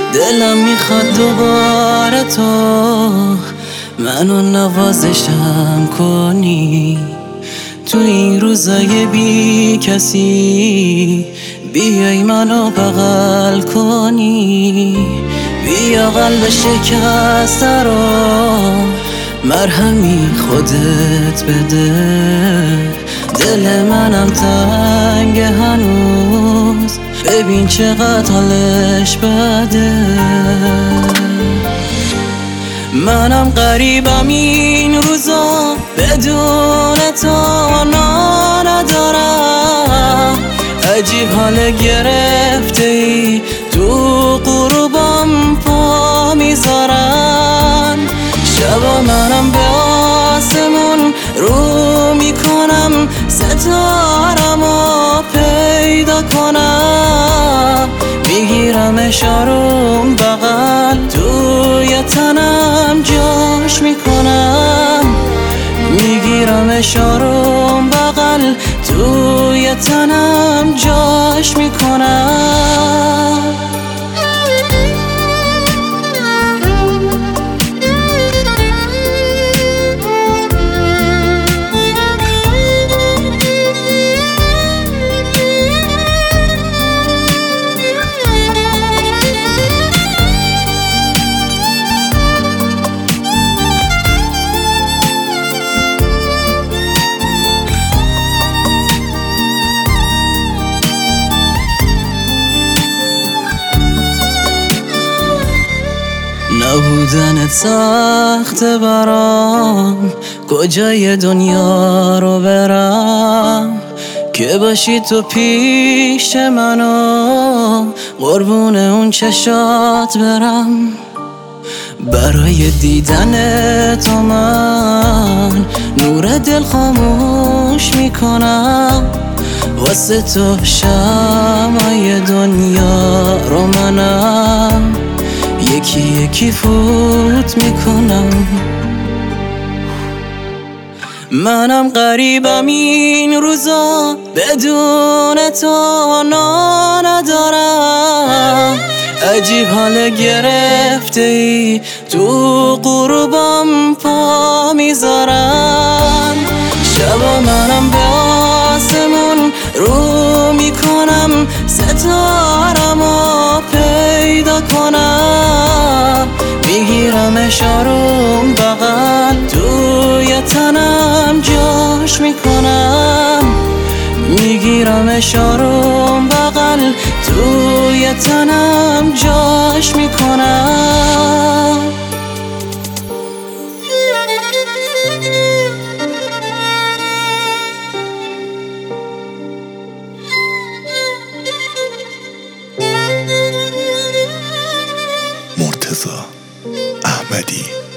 دلم میخواد دوباره تو منو نوازشم کنی تو این روزای بی کسی. بیای منو بغل کنی، بیا قلب شکسته رو مرهمی خودت بده. دل منم تنگ هنوز، ببین چقدر حالش بده. منم غریبم این روزا، بدون تو ندارم. عجیب حال گرفته ای، تو غروبم پا میذارن. شبا منم به آسمون رو میکنم، ستارمو پیدا کنم. میگیرمش آروم بغل، توی تنم جاش میکنم. میگیرمش آروم بغل، توی تنم جاش میکنم. نبودنت سخت برام، کجای دنیا رو برم که باشی تو پیش منو، قربون اون چشات برم. برای دیدن تو من نور دل خاموش میکنم، واسه تو شمعای دنیا رو منم یکی یکی فوت میکنم. منم غریبم این روزا، بدون تو ندارم. عجیب حال گرفته ای، تو غروبم پا میذارن. شبا منم به آسمون رو میکنم، ستارمو پیدا کنم. میگیرمش آروم بغل، توی تنم جاش میکنم. میگیرمش آروم بغل، توی تنم جاش میکنم. مرتضی احمدی.